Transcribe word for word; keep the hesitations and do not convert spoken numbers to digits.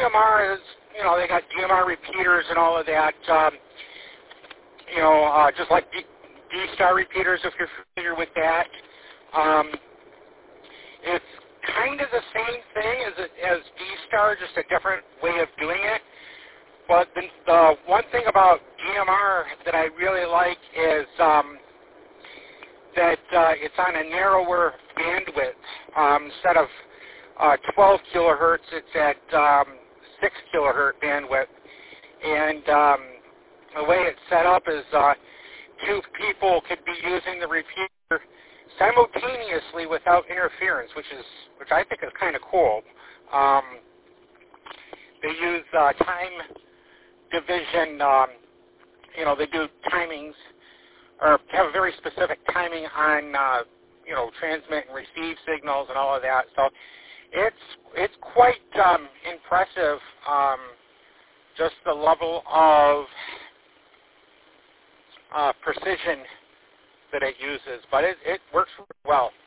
M R is, you know, they got D M R repeaters and all of that. Um, you know, uh, just like D- D-Star repeaters, if you're familiar with that. Um, it's kind of the same thing as as D-Star, just a different way of doing it. But the, the one thing about D M R that I really like is um, that uh, it's on a narrower bandwidth. Um, instead of uh, twelve kilohertz, it's at um, six kilohertz bandwidth. And um, the way it's set up is uh, two people could be using the repeater simultaneously without interference, which is which I think is kind of cool. Um, they use uh, time division. Um, you know, they do timings or have a very specific timing on uh, you know transmit and receive signals and all of that. So it's it's quite um, impressive. Um, just the level of uh, precision that it uses, but it, it works well.